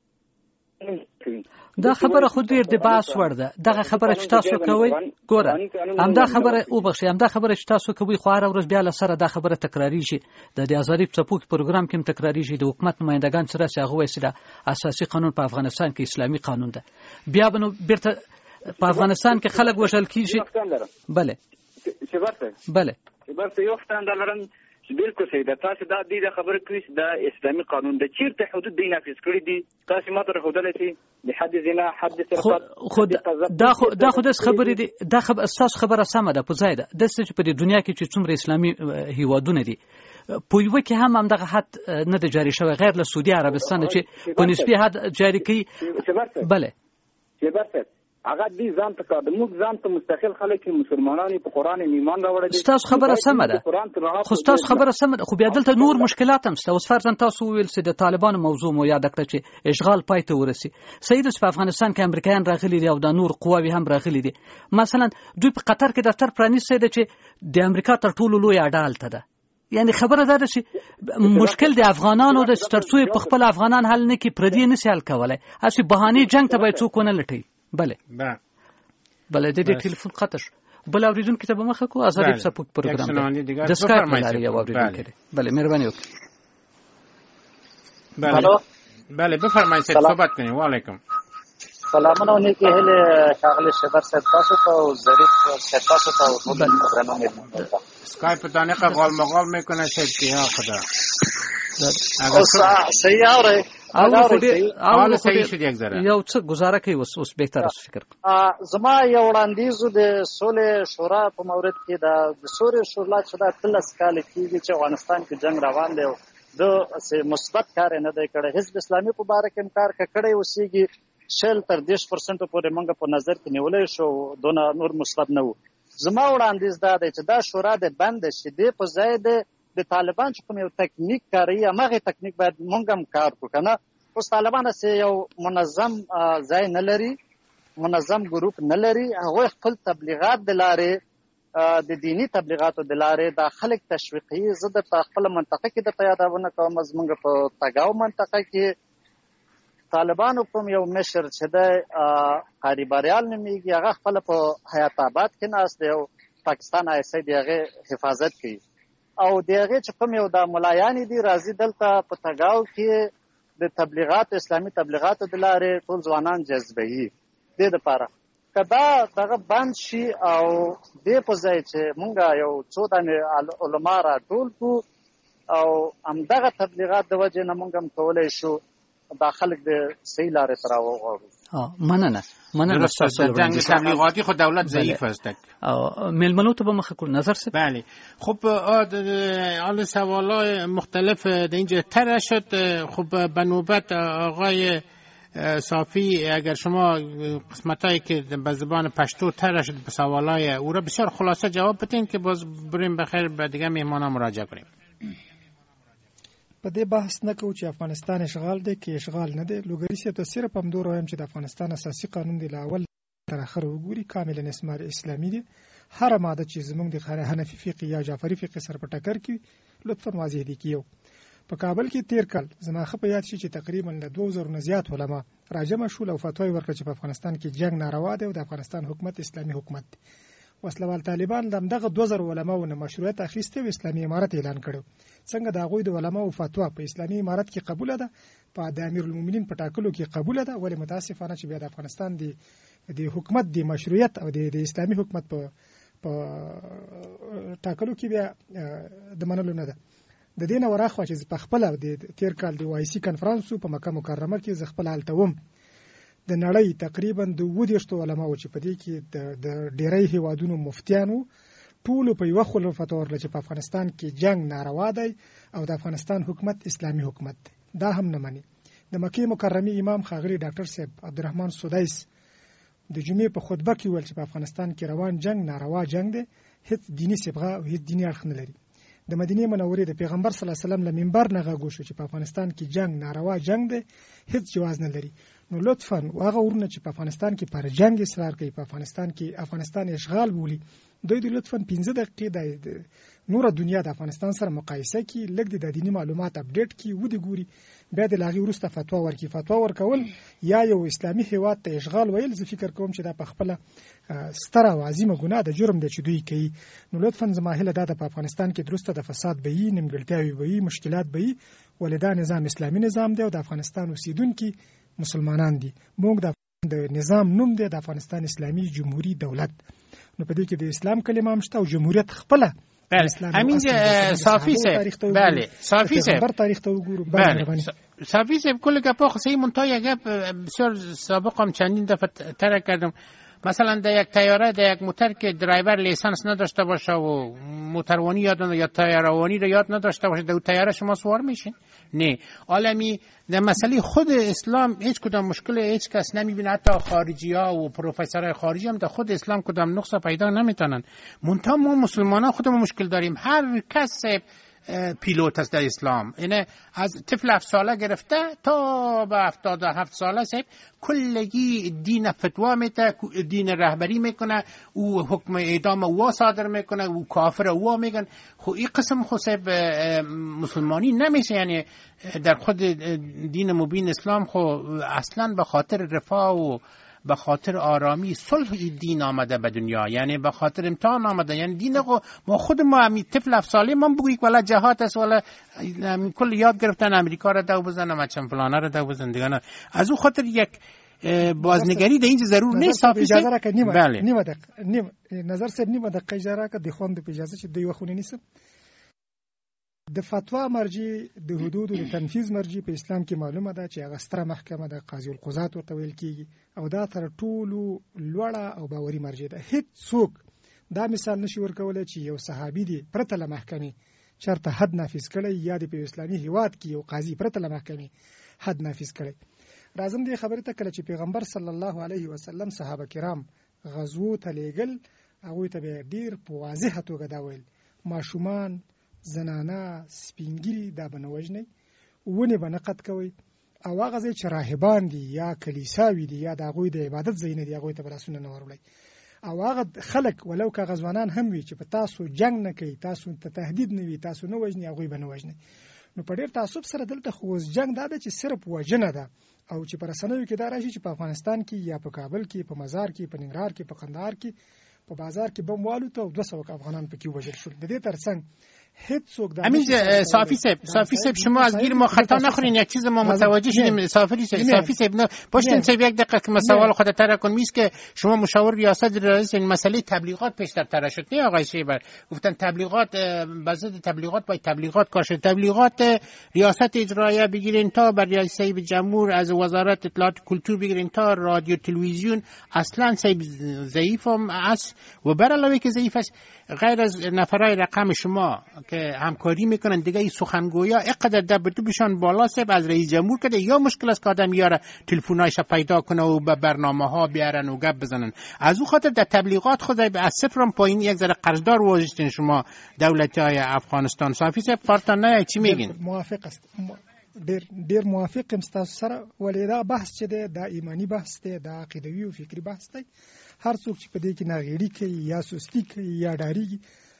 دا خبره خو ډیر د باس وړ ده. دغه خبره چې تاسو کوي ګوره همدا خبره او بخښي همدا خبره چې تاسو کوي خو هر ورځ بیا له سره دا خبره تکراریږي. د د ازادي څپوک پروګرام کې تکراریږي. د حکومت نمائندگان سره چې هغه وسیله اساسي قانون په افغانستان کې اسلامي قانون ده. بیا بنو بیرته په افغانستان کې خلک وشل کیږي. بله چې ورته بله چې ورته یو فتند لرم چې بالکل صحیح ده. تاسو دا د خبره کوي دا اسلامي قانون د چیرته حدود دی نافذ کړی دي. تاسو ماته خودل شي د حد زنا حد سرقت خود دا خو دا خو د خبرې دي. دا خبر اساس خبره سمه ده په ځای ده. د څه په دنیا کې چې څومره اسلامي هیوادونه دي په یو کې هم هم دغه حد نه د جاری شوی غیر له سعودي عربستان چې په نسبي حد جاری کوي. بله چې برته هغه دې ځان ته کار د موږ ځان ته مستقل خلک مسلمانانو په قران ایمان راوړل دي. تاسو خبره سمه ده. خو تاسو خبره سمه ده. خو بیا دلته نور مشکلات هم شته. اوس فرضاً تاسو ویل چې د طالبانو موضوع مو یاد کړئ چې اشغال پای ته ورسي. صحیح ده چې په افغانستان کې امریکایان راغلي دي او د نور قواوی هم راغلي دي. مثلا دوی په قطر کې دفتر پرانیستی دی چې د امریکا تر ټولو لوی اډالته ده. یعنی خبره ده چې مشکل د افغانانو د ترڅو په خپل افغانان حل نه کی پردي نه سیال کولای. اسی بهاني جنگ ته به څوک نه لټي. بله بله د دې ټلیفون قطع شو. بل اوریدونکو ته به مخه کو ازادي سپورت پروګرام د سکایپ لاري یو اوریدونکو دی. بله مهرباني وکړئ. بله بله بفرمایئ صحبت کنید. و علیکم سلامونه و نیکی هیل شاغل شبر صاحب تاسو ته او ظریف صاحب تاسو ته او ټول درنو میلمنو ته سکایپ ته نه قال مقال میکنه شاید که یا خدا او صحیح اوره او صحیح شو یک ذره یو څه گزاره کوي اوس اوس به تر فکر زما یو وړاندیز د صلح شورا په مورد کې د سوري شورا چې د تلس کال کېږي چې افغانستان کې جنگ روان دی د مثبت کار نه دی کړی. حزب اسلامي په باره کې کار کړی اوسېږي شل تر دیش پرسنټ پورې موږ په نظر کې نیولې شو دونه نور مثبت نه وو. زما وړاندیز دا دی چې دا شورا د بند شي دی په ځای د طالبان چې کوم یو تکنیک کاروي هغه تکنیک باید موږ هم کار وکړو کنه. اوس طالبان سه یو منظم ځای نه لري منظم ګروپ نه لري. هغه خپل تبلیغات د لارې د دینی تبلیغاتو د لارې د خلک تشویقي زده په خپل منطقه کې د پیاداونه کوم زمونږ په تګاو منطقه کې طالبانو کوم یو مشر چې د قاری باریال نومیږي هغه خپل په حیات آباد کې ناست دی او پاکستان آی اس آی دغه حفاظت کوي او دغه چې کوم یو د ملایانی دی راځي دلته په تګاو کې د تبلیغات اسلامي تبلیغات د لارې ټول ځوانان جذبوي. د لپاره کدا دغه بند شي او د په ځای چې مونږه یو څو د علما را ټول کو او همدغه تبلیغات د وجه نه مونږ هم کولای شو دا خلک د صحیح لارې تر راوغورځو. ها مننه مننه تاسو د جنگ تبلیغاتی خو دولت ضعیف است. او ململو ته به مخ کو نظر سه. بله خب آل سوالای مختلف د اینجا طرح شد. خب به نوبت آقای صافی اگر شما قسمتایی که به زبان پشتو طرح شد به سوالای او را بسیار خلاصه جواب بدین که باز بریم بخیر به دیگه مهمانا مراجعه کنیم. په دې بحث نه کوو چې افغانستان اشغال دی کې اشغال نه دی. لوګری سي ته صرف هم دوه وایم چې د افغانستان اساسي قانون دی لاول تر اخر وګوري کاملا اسمار اسلامي دی. هر ماده چې زمونږ د حنفي فقه یا جعفری فقه سره په ټکر کې لطفا واضح دي کیو. په کابل کې تیر کال زما خو په یاد شي چې تقریبا له دوه زره نه زیات علما راجمع شول او فتوا ورکړه چې په افغانستان کې جنگ ناروا دی او د افغانستان حکومت اسلامي حکومت دی. وسلوال طالبان دغه دوه زره علماو نه مشروعیت اخیسته او اسلامي امارت اعلان کړو. څنګه د هغوی د علماو فتوا په اسلامي امارت کې قبول ده، په د امیر المؤمنین په ټاکلو کې قبول ده، ولې متاسفانه چې بیا د افغانستان دی د حکومت دی مشروعیت او د اسلامي حکومت په په ټاکلو کې بیا د منلو نه ده. د دې نه وراخوا چې په خپل د تیر کال د وایسي کنفرانس په مکه مکرمه کې ز خپل التوم د نړۍ تقریبا د ودیشتو علماو چې په دې کې د ډیری هیوادونو مفتیانو ټول په یو خل فتوا ورل چې په افغانستان کې جنگ ناروا دی او د افغانستان حکومت اسلامي حکومت دی. دا هم نه مني. د مکه مکرمه امام خاغلی ډاکټر صاحب عبدالرحمن سدایس د جمعې په خطبه کې ویل چې په افغانستان کې روان جنگ ناروا جنگ دی، هیڅ دینی صبغه او هیڅ دینی اړخ نه لري. د مدینه منورې د پیغمبر صلی الله علیه وسلم له منبر نه غږ شو چې په افغانستان کې جنگ ناروا جنگ دی، هیڅ جواز نه لري. نو لطفاً هغه ورونه چې په افغانستان کې پر جنگ اصرار کوي، په افغانستان کې افغانستان اشغال بولي، دوی د لطفاً پنځه دقیقې د نور دنیا د افغانستان سره مقایسه کی، لږ د دینی معلومات اپډیټ کی، ودی ګوري، بیا د لاغي ورسته فتوا ورکي. فتوا ورکول یا یو اسلامي هیواد ته اشغال ویل، زه فکر کوم چې دا په خپل ستره او عظیمه ګناه د جرم د چې دوی کوي. نو لطفاً زماهله دا په افغانستان کې درسته د فساد به یې نیمګړتیاوي به یې مشکلات به یې، ولدا نظام اسلامي نظام دی او د افغانستان اوسیدونکو مسلمانان دي. موږ د نظام نوم دی د افغانستان اسلامي جمهوری دولت. نو په دې کې د اسلام کلمه هم شته او جمهوریت خپله. بله همین صافی صاحب، بله صافی صاحب بر تاریخ ته وګورو. بله صافی صاحب کل گپا خو صحیح منتها یک گپ بسیار سابق هم چندین دفعه ترک کردم. مثلا در یک تیاره در یک موتر که درایور لیسانس نداشته باشه و موتروانی یاد نداشته یا تیاره‌وانی رو یاد نداشته باشه، در تیاره شما سوار میشین؟ نه. عالمی در مسئله خود اسلام هیچ کدام مشکل هیچ کس نمیبینه، حتی خارجی ها و پروفسورهای خارجی هم در خود اسلام کدام نقص پیدا نمیتونن. منتها ما مسلمانان خودمون مشکل داریم. هر کس پیلوت است در اسلام، یعنی از طفل هفت ساله گرفته تا به هفتاد و هفت ساله صاحب کلگی دین فتوا میده، دین رهبری میکنه، او حکم اعدام او صادر میکنه، او کافر او میگن. خو این قسم خو صاحب مسلمانی نمیشه. یعنی در خود دین مبین اسلام خو اصلا به خاطر رفاه و به خاطر آرامی صلح دین آمده به دنیا، یعنی به خاطر امتحان آمده. یعنی دین خو ما خود ما همین طفل هفت ساله من بگوییم ولا جهاد است ولا کل یاد گرفتن امریکا را دو بزنن، مچم فلانه را دو بزنن دیگه. از او خاطر یک بازنگری در اینجا ضرور نیست. اجازه را که نیمه بله. نیمه دق... نیم نظر صاحب نیمه دقیقه اجازه که د خوند په اجازه چې دوی وخونه نیسم. د فتوا مرجع د حدود او د تنفيذ مرجع په اسلام کې معلومه ده چې هغه ستره محکمه د قاضي القضات ورته ویل کیږي او دا تر ټولو لوړه او باوري مرجع ده. هیڅ څوک دا مثال نشي ورکولای چې یو صحابي دی پرته له محکمې چرته حد نافذ کړي یا د په اسلامي هیواد کې یو قاضي پرته له محکمې حد نافذ کړي. راځم دې خبره ته کله چې پیغمبر صلی الله علیه وسلم صحابه کرام غزو ته لېږل، هغوی ته به ډیر په واضحه توګه دا ویل ماشومان، زنانه، سپینګری دا به نه وژنئ، ونې به نه قطع کوئ، او هغه ځای چې راهبان دي یا کلیساوي دي یا د هغوی د عبادت ځایونه دي هغوی ته به لاسونه نه وروړئ. او هغه خلک ولو که غزوانان هم وي چې په تاسو جنگ نه کوي، تاسو ته تهدید نه وي، تاسو نه وژني، هغوی به نه وژنئ. نو په ډېر تعصب سره دلته خو اوس جنگ دا ده چې صرف وژنه ده، او چې په رسنیو کې دا راشي چې په افغانستان کې یا په کابل کې، په مزار کې، په ننګرهار کې، په قندهار کې، په بازار کې بم والوته او دوه سوه افغانان پکې وژل شول. د دې ترڅنگ امین صافی صاحب، صافی صاحب شما از گیر ما خطا نخورین، یک چیز ما متوجه شدیم. صافی صافی صاحب نه پشتن صاحب یک دقیقه که سوال خودت تر کن میست که شما مشاور ریاست رئیس این مسئله تبلیغات پیشتر تر شد. نه آقای شیبر گفتن تبلیغات بازد تبلیغات باید تبلیغات کار شد. تبلیغات ریاست اجرایه بگیرین تا بر ریاست صاحب جمهور، از وزارت اطلاعات کلتور بگیرین تا رادیو تلویزیون، اصلا صاحب ضعیف هم است و بر علاوه که ضعیف است غیر از نفرای رقم شما که همکاری میکنن دیگه این سخنگویا اینقدر دبدوبشان بالا صاحب از رئیس جمهور کده یا مشکل است که آدم یاره تلفنایش پیدا کنه و به برنامه ها بیارن و گپ بزنن. از او خاطر در تبلیغات خود از صفر هم پایین یک ذره قرضدار واجدین شما دولت های افغانستان. صافی صاحب پارتان نه چی میگین؟ موافق است، ډیر ډیر موافق ام تاسو سره. ولې دا بحث چې دی دا ایمانی بحث دی، دا عقیدوي او فکری بحث دی. هر څوک چې په دې کې ناغېړي کوي یا سستی کوي یا ډاریږي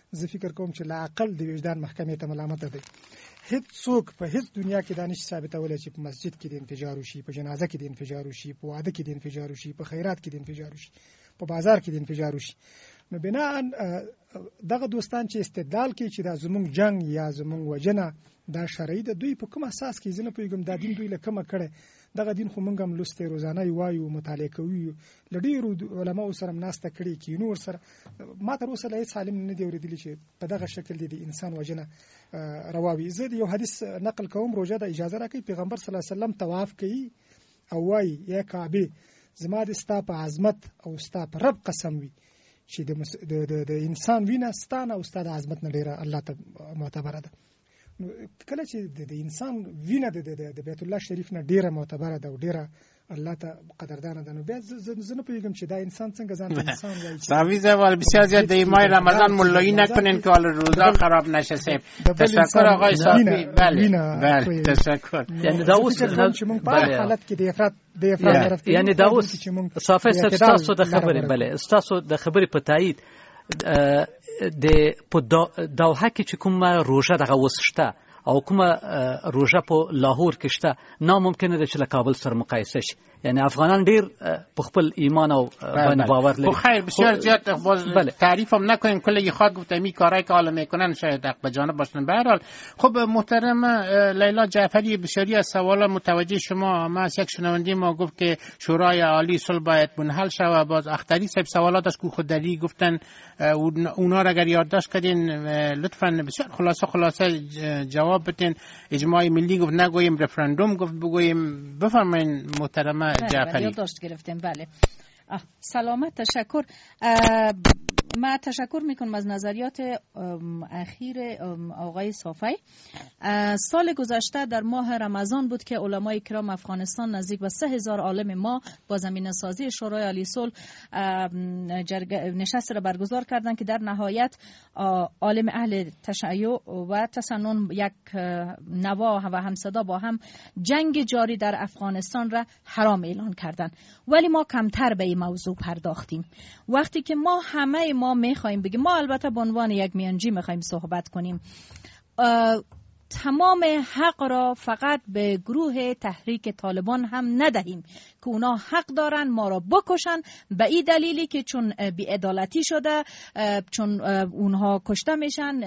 زه فکر کوم چې لاقل د وجدان محکمې ته ملامت دی. هیڅ څوک په هیڅ دنیا کې دانش ثابتولی چې په مسجد کې د انفجار وشي، په جنازه کې د انفجار وشي، په واده کې د انفجار وشي، په خیرات کې د انفجار وشي، په بازار کې د انفجار وشي. نو بناء دغه دوستان چې استدلال کوي چې دا زمونږ جنگ یا زمونږ وجنه دا شرعي ده، دوی په کوم اساس کې زنه پوهیږم دا دین دوی له کومه کړی. دغه دین خو موږ هم لوستی روزانه یې وایو، مطالعه کوو، له ډېرو علماو سره هم ناسته کړې کینو ورسره. ما تر اوسه له هېڅ عالم نه دی اورېدلي چې په دغه شکل دی د انسان وژنه روا وي. زه د یو حدیث نقل کوم، روژه د اجازه راکوي، پیغمبر صلی الله علیه وسلم طواف کوي او وایي یا کعبې زما د ستا په عظمت او ستا په رب قسم وي چې د انسان وینه ستانه او ستا د عظمت نه ډېره الله ته معتبره ده. نو کله چې د انسان وینه د بیت الله شریف نه ډیره معتبره ده او ډیره الله ته قدردانه ده، نو بیا زه نه پوهیږم چې دا انسان څنګه ځان ته انسان وایي. تعویض اول بسیار زیاد در ماه رمضان ملایی نکنین که حال روزا خراب نشه. سیب تشکر آقای صافی. بله بله تشکر. یعنی داوود چې موږ په حالت کې د افراد د افراد طرف یعنی داوود صافی تاسو د خبرې بله تاسو د خبرې په تایید د په دوحه کې چې کومه روژه دغه وسشته او کومه روژه په لاهور کې شته، ناممکنه ده چې له کابل سره مقایسه شي. یعنی افغانان ډیر په خپل ایمان او باندې باور لري. خیر بسیار زیاد باز تعریف هم نکنیم، کلی خواهد گفتم این کارهایی که حالا میکنن شاید حق به جانب باشن. به هر حال خب محترم لیلا جعفری، بسیاری از سوالا متوجه شما. ما از یک شنونده ما گفت که شورای عالی صلح باید منحل شود. باز اختری صاحب سوالاتش کو خودداری گفتن، اونا را اگر یادداشت کردین لطفاً بسیار خلاصه خلاصه جواب بدین. اجماع ملی گفت نگوییم، رفراندوم گفت بگوییم. بفرمایید محترم جعفری. یادداشت گرفتیم. بله سلامت، تشکر. من تشکر میکنم از نظریات اخیر آقای صافی. سال گذشته در ماه رمضان بود که علمای کرام افغانستان نزدیک به سه هزار عالم ما با زمینه سازی شورای عالی صلح نشست را برگزار کردند که در نهایت عالم اهل تشیع و تسنن یک نوا و همصدا با هم جنگ جاری در افغانستان را حرام اعلان کردند. ولی ما کمتر به این موضوع پرداختیم. وقتی که ما همه ما میخوایم بگیم، ما البته به عنوان یک میانجی میخوایم صحبت کنیم، تمام حق را فقط به گروه تحریک طالبان هم ندهیم که اونا حق دارن ما را بکشن به این دلیلی که چون بی‌عدالتی شده، چون اونها کشته میشن،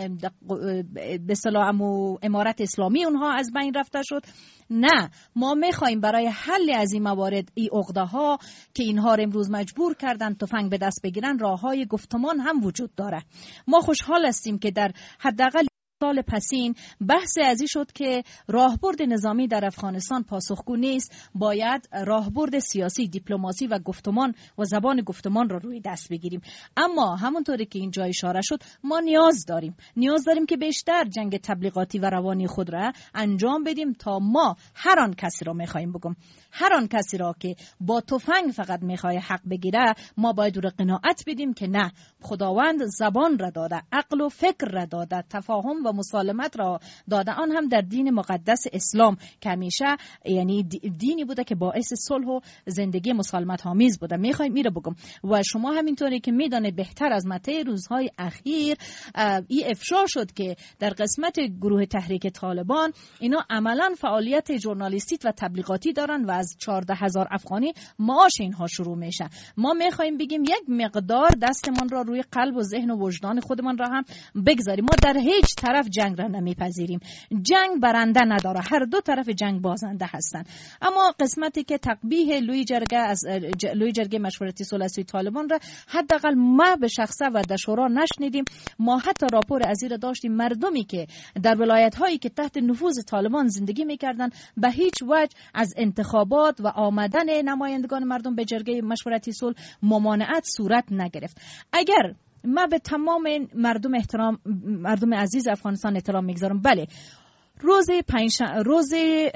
به اصطلاح امارت اسلامی اونها از بین رفته شد. نه، ما میخوایم برای حل از این موارد، این عقده ها که اینها را امروز مجبور کردن تفنگ به دست بگیرن، راه های گفتمان هم وجود داره. ما خوشحال هستیم که در حداقل سال پسین بحث ازی شد که راهبرد نظامی در افغانستان پاسخگو نیست، باید راهبرد سیاسی، دیپلماسی و گفتمان و زبان گفتمان را روی دست بگیریم. اما همونطوری که اینجا اشاره شد، ما نیاز داریم نیاز داریم که بیشتر جنگ تبلیغاتی و روانی خود را انجام بدیم تا ما هر آن کسی را میخوایم بگم، هر آن کسی را که با تفنگ فقط میخواد حق بگیره، ما باید او را قناعت بدیم که نه، خداوند زبان را داده، عقل و فکر را داده، تفاهم و مسالمت را داده، آن هم در دین مقدس اسلام که همیشه یعنی دینی بوده که باعث صلح و زندگی مسالمت آمیز بوده. میخوایم میره بگم و شما همینطوری که میدانید بهتر از مته روزهای اخیر این افشا شد که در قسمت گروه تحریک طالبان اینا عملا فعالیت ژورنالیستیک و تبلیغاتی دارن و از چهارده هزار افغانی معاش اینها شروع میشه. ما میخوایم بگیم یک مقدار دستمان را روی قلب و ذهن و وجدان خودمان را هم بگذاریم. ما در هیچ طرف جنگ را نمیپذیریم. جنگ برنده نداره، هر دو طرف جنگ بازنده هستند. اما قسمتی که تقبیح لوی جرگه از لوی جرگه مشورتی صلح سوی طالبان را حداقل ما به شخصه و در شورا نشنیدیم. ما حتی راپور از این داشتیم مردمی که در ولایت هایی که تحت نفوذ طالبان زندگی میکردند به هیچ وجه از انتخابات و آمدن نمایندگان مردم به جرگه مشورتی صلح ممانعت صورت نگرفت. اگر ما به تمام مردم احترام، مردم عزیز افغانستان احترام میگذارم، بله روز پنجشنبه روز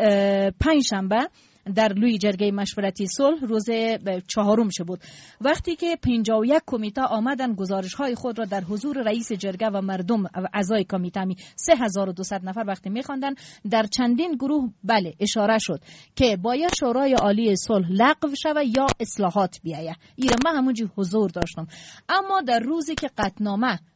پنجشنبه در لوی جرگه مشورتی صلح روز چهارم شد بود، وقتی که پنجاه و یک کمیته آمدن گزارش های خود را در حضور رئیس جرگه و مردم و اعضای کمیته می سه هزار و دویست نفر وقتی می‌خواندن، در چندین گروه بله اشاره شد که باید شورای عالی صلح لغو شود یا اصلاحات بیاید. ایره ما همونجی حضور داشتم. اما در روزی که قطعنامه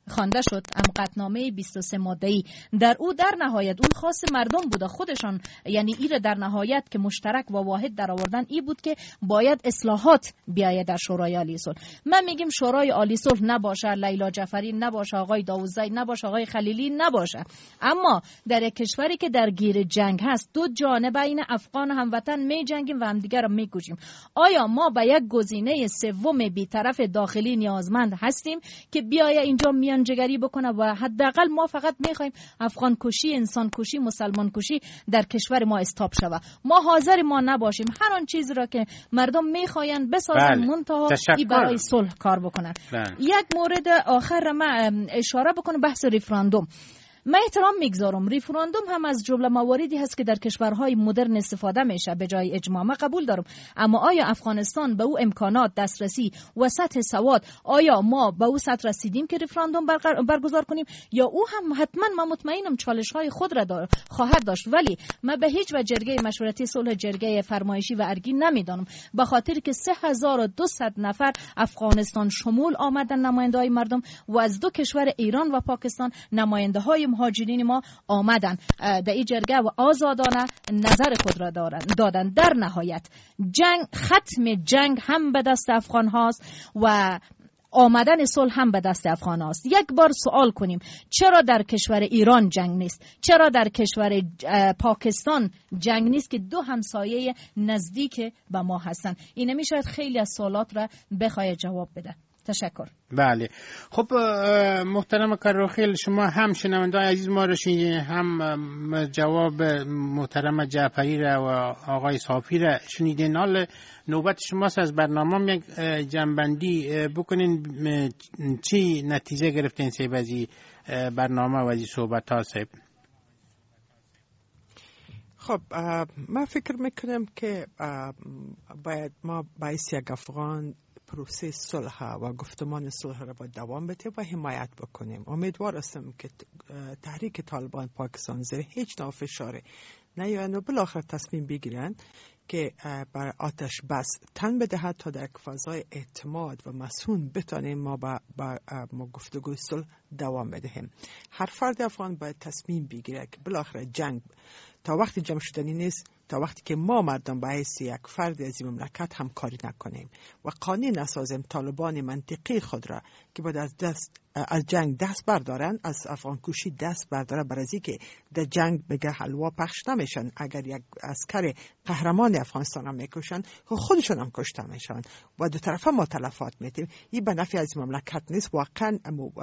خوانده شد، ام قطعنامه بیست و سه ماده‌ای. در او در نهایت اون خاص مردم بود خودشان، یعنی این در نهایت که مشترک و واحد در آوردن ای بود که باید اصلاحات بیاید در شورای عالی صلح. من میگم شورای عالی صلح نباشه، لیلا جعفری نباشه، آقای داوودزی نباشه، آقای خلیلی نباشه، اما در یک کشوری که در گیر جنگ هست، دو جانب بین افغان هموطن می جنگیم و همدیگر را می کشیم. آیا ما به یک گزینه سوم بی‌طرف داخلی نیازمند هستیم که بیاید اینجا میانجیگری بکنه و حداقل ما فقط میخوایم افغان کشی، انسان کشی، مسلمان کشی در کشور ما استاپ شود؟ ما حاضر ما نباشیم هر آن چیزی را که مردم میخواین بسازن، بله. منتها این برای صلح کار بکنن. بله. یک مورد آخر ما اشاره بکنم، بحث ریفراندوم. من احترام میگذارم، ریفراندوم هم از جمله مواردی هست که در کشورهای مدرن استفاده میشه به جای اجماع، من قبول دارم، اما آیا افغانستان به او امکانات، دسترسی و سطح سواد، آیا ما به او سطح رسیدیم که ریفراندوم برگزار کنیم؟ یا او هم حتما من مطمئنم چالش های خود را دار خواهد داشت، ولی من به هیچ وجه جرگه مشورتی صلح جرگه فرمایشی و ارگی نمیدانم، به خاطر که سه هزار و دویست نفر افغانستان شمول آمدن نماینده های مردم و از دو کشور ایران و پاکستان نماینده های مهاجرین ما آمدن در این جرگه و آزادانه نظر خود را دادن. در نهایت جنگ، ختم جنگ هم به دست افغان هاست و آمدن صلح هم به دست افغان هاست. یک بار سوال کنیم چرا در کشور ایران جنگ نیست؟ چرا در کشور پاکستان جنگ نیست که دو همسایه نزدیک به ما هستن؟ این میشه خیلی از سوالات را بخواد جواب بده. تشکر. بله، خب محترم کروخیل، شما هم شنوندگان عزیز ما رو شنیدین، هم جواب محترم جعفری را و آقای صافی را شنیدین. حال نوبت شماست از برنامه یک جنبندی بکنین، چی نتیجه گرفتین سه بازی برنامه و از صحبت ها صاحب؟ خب من فکر میکنم که باید ما باعث یک افغان پروسه صلح و گفتمان صلح را با دوام بده و حمایت بکنیم. امیدوار هستم که تحریک طالبان پاکستان زیر هیچ نوع فشار نیایند و بالاخره تصمیم بگیرن که بر آتش بس تن بدهد تا در فضای اعتماد و مسئول بتانیم ما با, با گفتگوی صلح دوام بدهیم. هر فرد افغان باید تصمیم بگیره که بالاخره جنگ تا وقتی جمع شدنی نیست، تا وقتی که ما مردم به حیث یک فرد از این مملکت همکاری نکنیم و قانون نسازیم طالبان منطقی خود را که باید از دست از جنگ دست بردارن، از افغان کشی دست بردارن، برای اینکه در جنگ بگه حلوا پخش نمیشن. اگر یک عسکر قهرمان افغانستان هم میکشن خودشون هم کشته میشن و دو طرفه ما تلفات میدیم. این به نفع از مملکت نیست، واقعا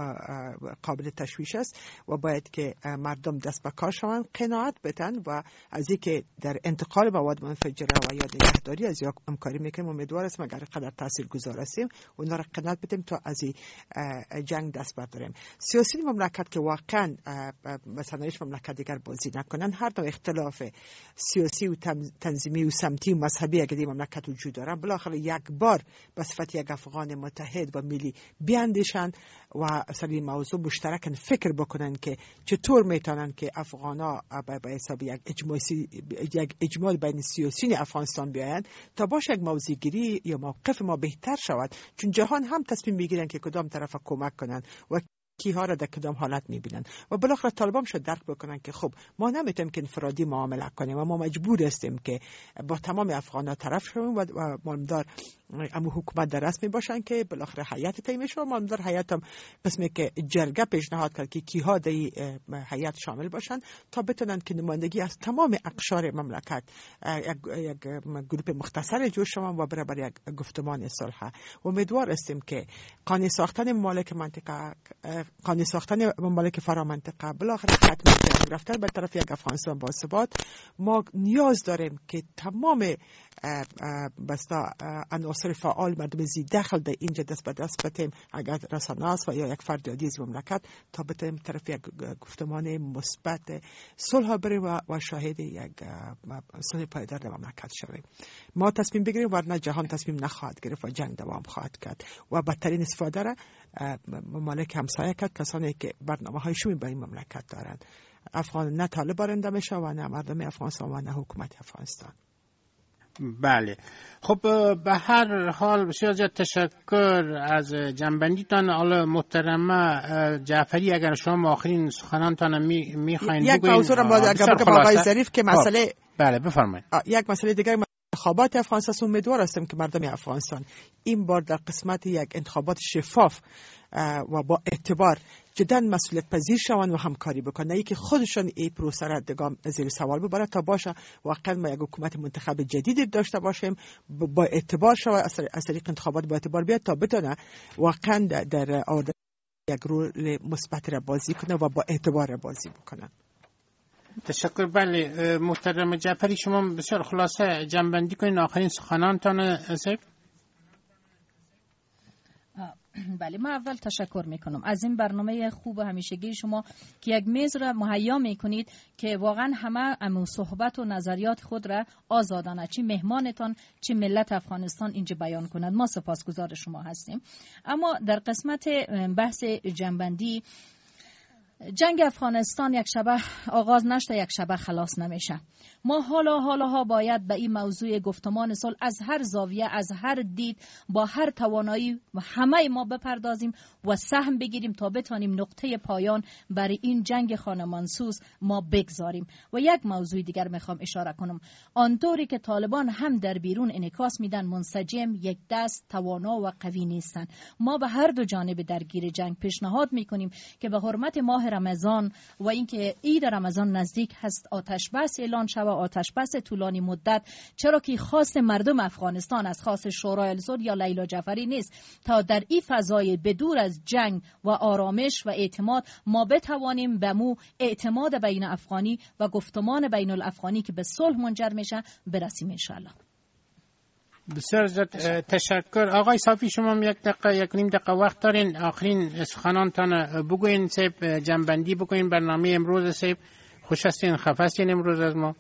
قابل تشویش است و باید که مردم دست به کار شوند، قناعت بدن و از اینکه در انتقال مواد منفجره و یا نگهداری از یک همکاری میکنیم. امیدوار هستم اگر قدر تاثیرگذار هستیم اونا را قناعت بدیم تا از این جنگ دست برداریم. سیاسی مملکت که واقعا مثلا هیچ مملکت دیگر بازی نکنن، هر نوع اختلاف سیاسی و تنظیمی و سمتی و مذهبی اگر این مملکت وجود دارن، بالاخره یک بار به صفت یک افغان متحد و ملی بیاندیشن و سر این موضوع مشترکاً فکر بکنن که چطور میتونن که افغانا به حساب یک اجماع یک اجماع بین سیاسیون افغانستان بیاین تا باشه یک موضوع گیری یا موقف ما بهتر شود، چون جهان هم تصمیم میگیرن که کدام طرف کمک کنن و کیها را در کدام حالت میبینن و بالاخره طالبان شد درک بکنن که خب ما نمیتونیم که انفرادی معامله کنیم و ما مجبور هستیم که با تمام افغان‌ها طرف شویم و مالدار امو حکومت در رسمی باشن که بالاخره هیئت تعیین میشه و مالدار هیئت هم قسمی که جرگه پیشنهاد کرد که کیها در هیئت شامل باشن تا بتونن که نمایندگی از تمام اقشار مملکت یک یک گروه مختصر جور شوند و برای یک گفتمان صلح. امیدوار هستیم که قانون ساختن ممالک منطقه قانون ساختن ممالک فرامنطقه بالاخره ختم جنگ رفتن به طرف یک افغانستان با ثبات. ما نیاز داریم که تمام بستا عناصر فعال مردم زی دخل در اینجا دست به دست بتیم، اگر رسانه است و یا یک فرد عادی از مملکت، تا بتیم طرف یک گفتمان مثبت صلح بریم و, و شاهد یک صلح پایدار در مملکت شویم. ما تصمیم بگیریم ورنه جهان تصمیم نخواهد گرفت و جنگ دوام خواهد کرد و بدترین استفاده را ممالک همسایه کرد، کسانی که برنامه هایشون به این مملکت دارند. افغان نه طالب برنده میشه و نه مردم افغانستان و نه حکومت افغانستان. بله خب به هر حال بسیار زیاد تشکر از جنبندیتان. حالا محترمه جعفری اگر شما آخرین سخنانتان میخواین یک بگوین. موضوع را اگر بگم آقای ظریف که مسئله بله بفرمایید. یک مسئله دیگر انتخابات افغانستان امیدوار هستم که مردم افغانستان این بار در قسمت یک انتخابات شفاف و با اعتبار جدا مسئولیت پذیر شوند و همکاری بکنن، نه اینکه خودشان این پروسه را دگام زیر سوال ببرند تا باشه واقعا ما یک حکومت منتخب جدید داشته باشیم با اعتبار شود از طریق انتخابات با اعتبار بیاد تا بتونه واقعا در آورده یک رول مثبت را بازی کنه و با اعتبار را بازی بکنن. تشکر. بله محترم جعفری شما بسیار خلاصه جنبندی کنین آخرین سخنانتان سیب. بله من اول تشکر میکنم از این برنامه خوب همیشگی شما که یک میز را مهیا میکنید که واقعا همه امو صحبت و نظریات خود را آزادانه چی مهمانتان چی ملت افغانستان اینجا بیان کنند. ما سپاسگزار شما هستیم. اما در قسمت بحث جنبندی، جنگ افغانستان یک شبه آغاز نشده یک شبه خلاص نمیشه. ما حالا حالا ها باید به این موضوع گفتمان صلح از هر زاویه از هر دید با هر توانایی و همه ما بپردازیم و سهم بگیریم تا بتانیم نقطه پایان برای این جنگ خانمانسوز ما بگذاریم. و یک موضوع دیگر میخوام اشاره کنم، آنطوری که طالبان هم در بیرون انعکاس میدن منسجم یک دست توانا و قوی نیستن. ما به هر دو جانب درگیر جنگ پیشنهاد میکنیم که به حرمت ماه رمضان و اینکه عید رمضان نزدیک هست آتش بس اعلان شود، آتش بس طولانی مدت، چرا که خواست مردم افغانستان از خواست شورای صلح یا لیلا جعفری نیست، تا در این فضای بدور از جنگ و آرامش و اعتماد ما بتوانیم به مو اعتماد بین افغانی و گفتمان بین الافغانی که به صلح منجر میشه برسیم ان شاء الله. بسیار زیاد تشکر. آقای صافی شما یک دقیقه یک نیم دقیقه وقت دارین آخرین سخنانتان بگوین سیب جنبندی بکنین برنامه امروز. سیب خوش هستین خفه هستین امروز از ما؟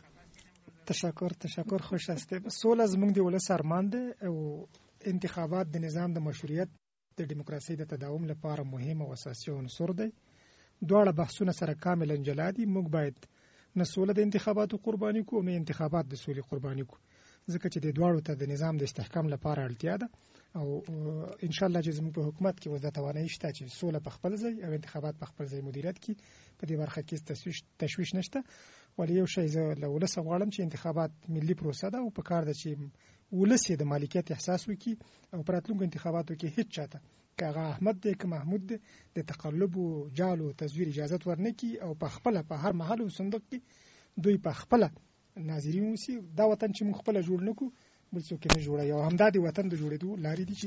تشکر تشکر خوش هستیم. سول از موږ د ولس ارمان دی او انتخابات د نظام د مشروعیت د دیموکراسي د تداوم لپاره مهم او اساسي عنصر دی. دواړه بحثونه سره کاملا جلا دي. موږ باید نه سوله د انتخاباتو قرباني کو نه انتخابات د سولې قرباني کو، ځکه چې د دواړو ته د نظام د استحکام لپاره اړتیا ده او ان شاء الله چې زموږ په حکومت کې وځه توانایي شته چې سوله په خپل ځای او انتخابات په خپل ځای مدیریت کړي. په دې برخه کې تشویش تشویش نشته. ولی یو شی زه له ولس غواړم چې انتخابات ملي پروسه ده او په کار ده چې ولس د مالکیت احساس وکړي او په راتلونکو انتخاباتو کې هیڅ چاته که هغه احمد دی که محمود دی د تقلب او جال او تزویر اجازه ورنکړي او په خپل په هر محل او صندوق کې دوی په خپل ناظرین اوسي. دا وطن چې موږ خپل جوړ نکو بل څوک نه جوړي او همدا د وطن د جوړېدو لارې دي چې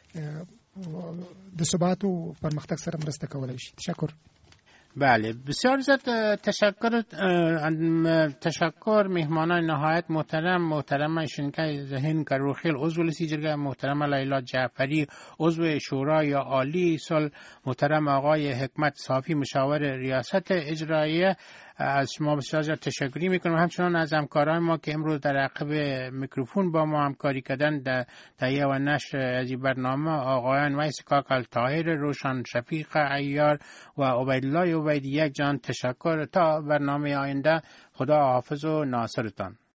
د ثبات او پرمختګ سره مرسته کولای شي. تشکر. بله بسیار زیاد تشکر. تشکر مهمانان نهایت محترم، محترم شنکای ذهن کروخیل عضو لسی جرگه، محترم لیلا جعفری عضو شورای عالی صلح، محترم آقای حکمت صافی مشاور ریاست اجراییه. از شما بسیار زیاد تشکری میکنم. همچنان از همکاران ما که امروز در عقب میکروفون با ما همکاری کردن در تهیه و نشر از این برنامه، آقایان ویس کاکل طاهر، روشن شفیق عیار و عبیدالله عبیدی یک جان. تشکر. تا برنامه آینده خدا حافظ و ناصرتان.